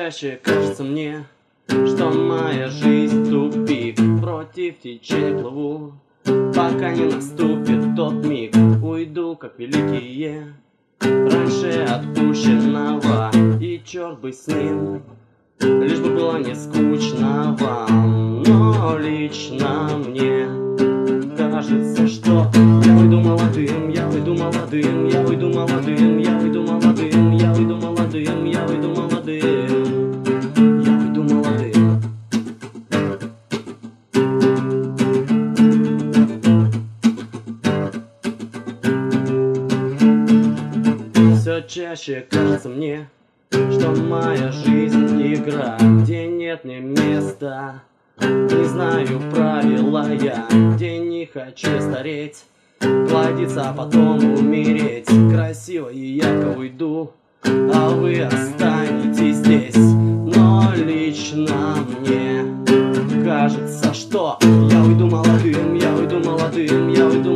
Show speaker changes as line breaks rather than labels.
чаще кажется мне, что моя жизнь тупик. Против течения плыву, пока не наступит тот миг. Уйду, как великие, раньше отпущенного. И черт бы с ним, лишь бы было не скучно вам. Но лично мне кажется, что я уйду молодым, я уйду молодым, я уйду молодым, я уйду молодым, я уйду молодым, я уйду молодым, я уйду молодым. Все чаще кажется мне, что моя жизнь игра, где нет мне места. Не знаю правила я, где не хочу стареть, плодиться, а потом умереть. Красиво и ярко уйду, а вы останетесь здесь. Но лично мне кажется, что я уйду молодым, я уйду молодым, я уйду